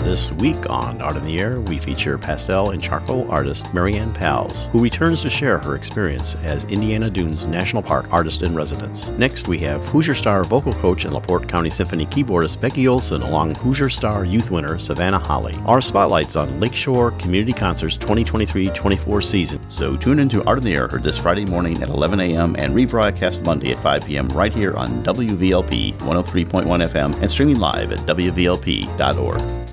This week on Art in the Air, we feature pastel and charcoal artist Marianne Pals, who returns to share her experience as Indiana Dunes National Park artist-in-residence. Next, we have Hoosier Star vocal coach and LaPorte County Symphony keyboardist Becky Olson along Hoosier Star youth winner Savannah Holly. Our spotlights on Lakeshore Community Concerts 2023-24 season. So tune into Art in the Air, heard this Friday morning at 11 a.m. and rebroadcast Monday at 5 p.m. right here on WVLP 103.1 FM and streaming live at WVLP.org.